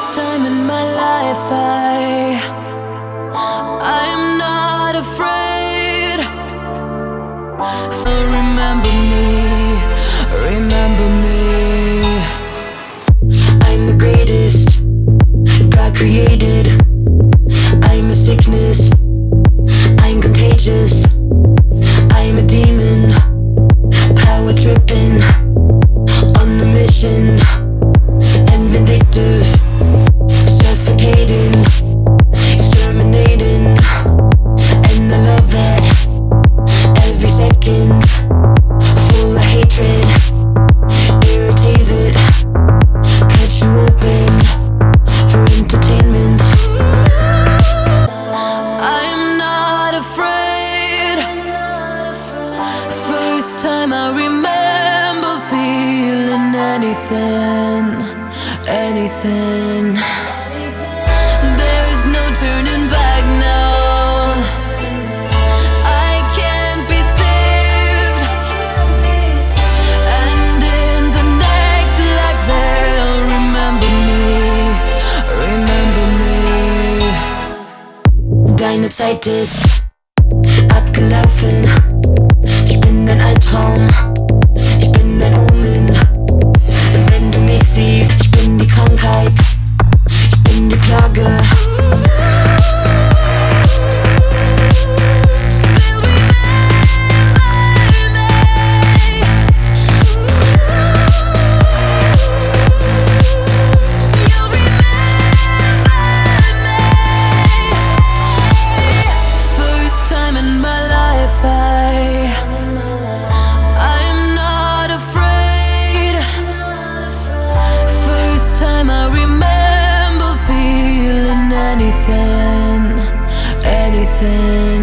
First time in my life I'm not afraid. So remember me. I'm the greatest God created. I'm a sickness, I'm contagious. I'm a demon, power tripping, on a mission, and vindictive, suffocating, exterminating. And I love that every second, full of hatred, irritated, cut you open for entertainment. I'm not afraid. First time I remember feeling anything. There is no turning back now. I can't be saved, and in the next life they'll remember me. Deine abgelaufen. Ich bin ein Albtraum, ich bin ein Omen. Wenn du mich siehst, ich bin die Krankheit, ich bin die Plage. I'm not afraid. First time I remember feeling anything.